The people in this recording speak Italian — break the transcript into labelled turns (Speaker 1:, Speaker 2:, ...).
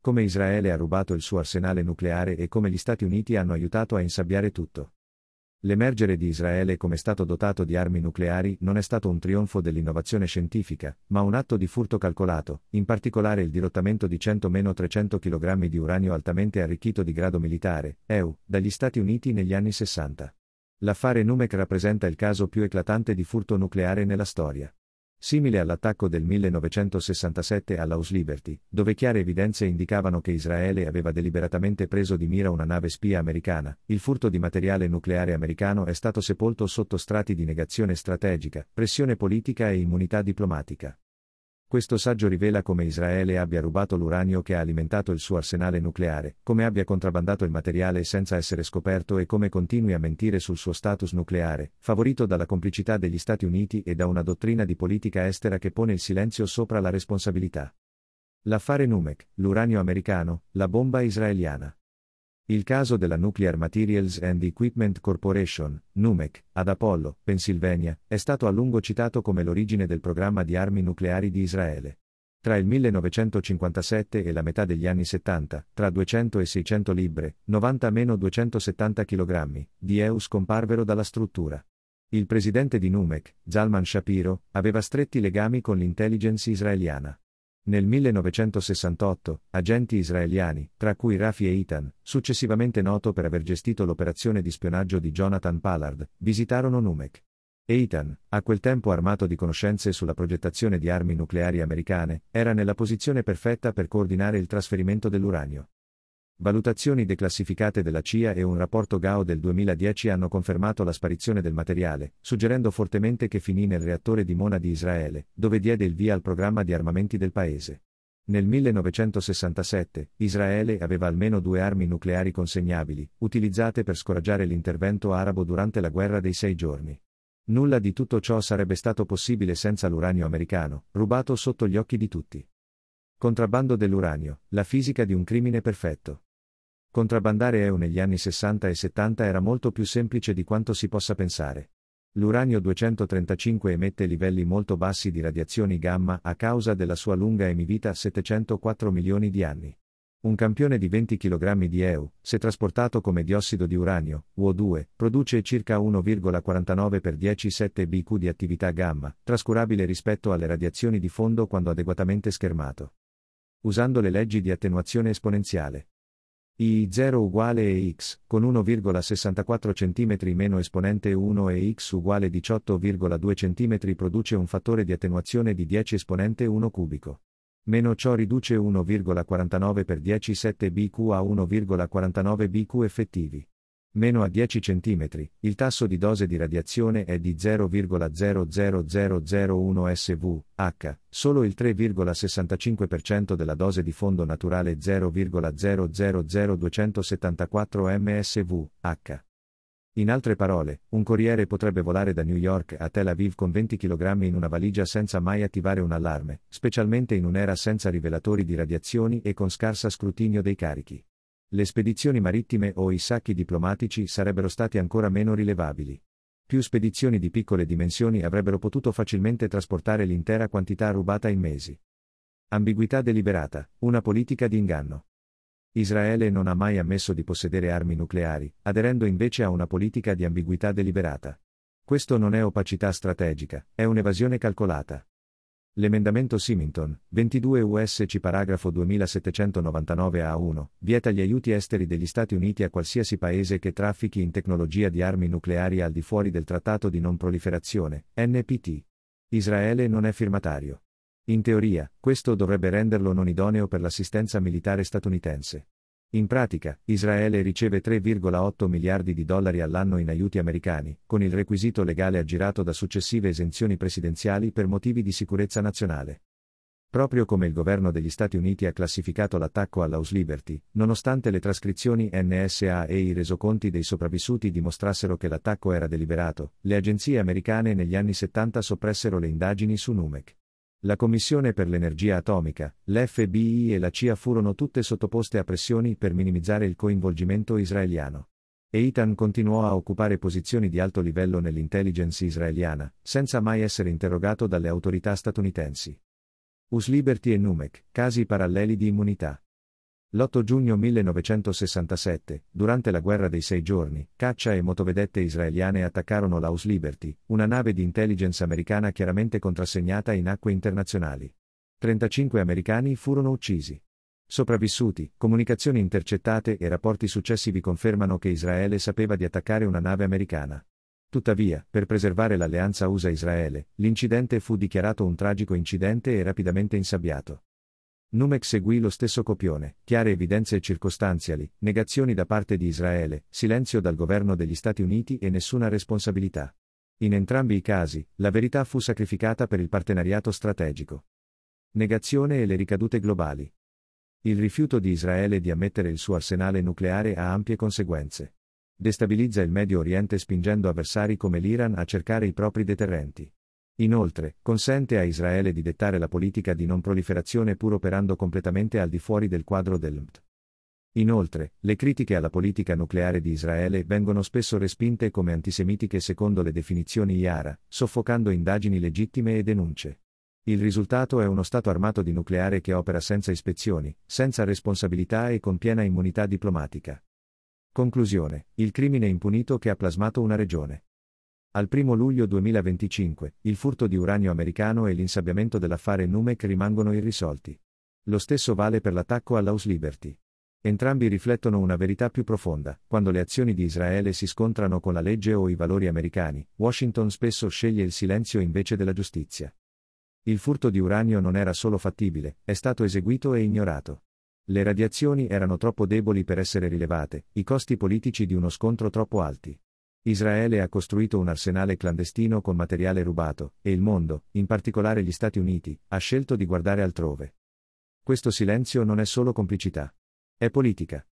Speaker 1: come Israele ha rubato il suo arsenale nucleare e come gli Stati Uniti hanno aiutato a insabbiare tutto. L'emergere di Israele come Stato dotato di armi nucleari non è stato un trionfo dell'innovazione scientifica, ma un atto di furto calcolato, in particolare il dirottamento di 100-300 kg di uranio altamente arricchito di grado militare, EU, dagli Stati Uniti negli anni 60. L'affare Numek rappresenta il caso più eclatante di furto nucleare nella storia. Simile all'attacco del 1967 all'House Liberty, dove chiare evidenze indicavano che Israele aveva deliberatamente preso di mira una nave spia americana, il furto di materiale nucleare americano è stato sepolto sotto strati di negazione strategica, pressione politica e immunità diplomatica. Questo saggio rivela come Israele abbia rubato l'uranio che ha alimentato il suo arsenale nucleare, come abbia contrabbandato il materiale senza essere scoperto e come continui a mentire sul suo status nucleare, favorito dalla complicità degli Stati Uniti e da una dottrina di politica estera che pone il silenzio sopra la responsabilità. L'affare Numek, l'uranio americano, la bomba israeliana. Il caso della Nuclear Materials and Equipment Corporation, NUMEC, ad Apollo, Pennsylvania, è stato a lungo citato come l'origine del programma di armi nucleari di Israele. Tra il 1957 e la metà degli anni 70, tra 200 e 600 libbre, 90-270 kg, di EU scomparvero dalla struttura. Il presidente di NUMEC, Zalman Shapiro, aveva stretti legami con l'intelligence israeliana. Nel 1968, agenti israeliani, tra cui Rafi Eitan, successivamente noto per aver gestito l'operazione di spionaggio di Jonathan Pollard, visitarono NUMEC. Eitan, a quel tempo armato di conoscenze sulla progettazione di armi nucleari americane, era nella posizione perfetta per coordinare il trasferimento dell'uranio. Valutazioni declassificate della CIA e un rapporto GAO del 2010 hanno confermato la sparizione del materiale, suggerendo fortemente che finì nel reattore di Mona di Israele, dove diede il via al programma di armamenti del paese. Nel 1967, Israele aveva almeno 2 armi nucleari consegnabili, utilizzate per scoraggiare l'intervento arabo durante la guerra dei 6 giorni. Nulla di tutto ciò sarebbe stato possibile senza l'uranio americano, rubato sotto gli occhi di tutti. Contrabbando dell'uranio, la fisica di un crimine perfetto. Contrabbandare EU negli anni 60 e 70 era molto più semplice di quanto si possa pensare. L'uranio 235 emette livelli molto bassi di radiazioni gamma a causa della sua lunga emivita 704 milioni di anni. Un campione di 20 kg di EU, se trasportato come diossido di uranio, UO2, produce circa 1,49 per 10^7 BQ di attività gamma, trascurabile rispetto alle radiazioni di fondo quando adeguatamente schermato. Usando le leggi di attenuazione esponenziale. I0 uguale EX, con 1,64 cm meno esponente 1 e X uguale 18,2 cm produce un fattore di attenuazione di 10 esponente 1 cubico. Meno ciò riduce 1,49 per 10^7 BQ a 1,49 BQ effettivi. Meno a 10 cm, il tasso di dose di radiazione è di 0,00001 SV, H, solo il 3,65% della dose di fondo naturale 0,000274 mSv, H. In altre parole, un corriere potrebbe volare da New York a Tel Aviv con 20 kg in una valigia senza mai attivare un allarme, specialmente in un'era senza rivelatori di radiazioni e con scarsa scrutinio dei carichi. Le spedizioni marittime o i sacchi diplomatici sarebbero stati ancora meno rilevabili. Più spedizioni di piccole dimensioni avrebbero potuto facilmente trasportare l'intera quantità rubata in mesi. Ambiguità deliberata, una politica di inganno. Israele non ha mai ammesso di possedere armi nucleari, aderendo invece a una politica di ambiguità deliberata. Questo non è opacità strategica, è un'evasione calcolata. L'emendamento Symington, 22 USC paragrafo 2799 A1, vieta gli aiuti esteri degli Stati Uniti a qualsiasi paese che traffichi in tecnologia di armi nucleari al di fuori del Trattato di non proliferazione, NPT. Israele non è firmatario. In teoria, questo dovrebbe renderlo non idoneo per l'assistenza militare statunitense. In pratica, Israele riceve 3,8 miliardi di dollari all'anno in aiuti americani, con il requisito legale aggirato da successive esenzioni presidenziali per motivi di sicurezza nazionale. Proprio come il governo degli Stati Uniti ha classificato l'attacco all'House Liberty, nonostante le trascrizioni NSA e i resoconti dei sopravvissuti dimostrassero che l'attacco era deliberato, le agenzie americane negli anni 70 soppressero le indagini su NUMEC. La Commissione per l'Energia Atomica, l'FBI e la CIA furono tutte sottoposte a pressioni per minimizzare il coinvolgimento israeliano. Eitan continuò a occupare posizioni di alto livello nell'intelligence israeliana, senza mai essere interrogato dalle autorità statunitensi. House Liberty e NUMEC, casi paralleli di immunità. L'8 giugno 1967, durante la guerra dei 6 giorni, caccia e motovedette israeliane attaccarono l'Aus Liberty, una nave di intelligence americana chiaramente contrassegnata in acque internazionali. 35 americani furono uccisi. Sopravvissuti, comunicazioni intercettate e rapporti successivi confermano che Israele sapeva di attaccare una nave americana. Tuttavia, per preservare l'alleanza USA-Israele, l'incidente fu dichiarato un tragico incidente e rapidamente insabbiato. Numex seguì lo stesso copione: chiare evidenze circostanziali, negazioni da parte di Israele, silenzio dal governo degli Stati Uniti e nessuna responsabilità. In entrambi i casi, la verità fu sacrificata per il partenariato strategico. Negazione e le ricadute globali. Il rifiuto di Israele di ammettere il suo arsenale nucleare ha ampie conseguenze. Destabilizza il Medio Oriente spingendo avversari come l'Iran a cercare i propri deterrenti. Inoltre, consente a Israele di dettare la politica di non proliferazione pur operando completamente al di fuori del quadro dell'NPT. Inoltre, le critiche alla politica nucleare di Israele vengono spesso respinte come antisemitiche secondo le definizioni IARA, soffocando indagini legittime e denunce. Il risultato è uno Stato armato di nucleare che opera senza ispezioni, senza responsabilità e con piena immunità diplomatica. Conclusione: il crimine impunito che ha plasmato una regione. Al 1 luglio 2025, il furto di uranio americano e l'insabbiamento dell'affare Numec rimangono irrisolti. Lo stesso vale per l'attacco all'Aus Liberty. Entrambi riflettono una verità più profonda: quando le azioni di Israele si scontrano con la legge o i valori americani, Washington spesso sceglie il silenzio invece della giustizia. Il furto di uranio non era solo fattibile, è stato eseguito e ignorato. Le radiazioni erano troppo deboli per essere rilevate, i costi politici di uno scontro troppo alti. Israele ha costruito un arsenale clandestino con materiale rubato, e il mondo, in particolare gli Stati Uniti, ha scelto di guardare altrove. Questo silenzio non è solo complicità. È politica.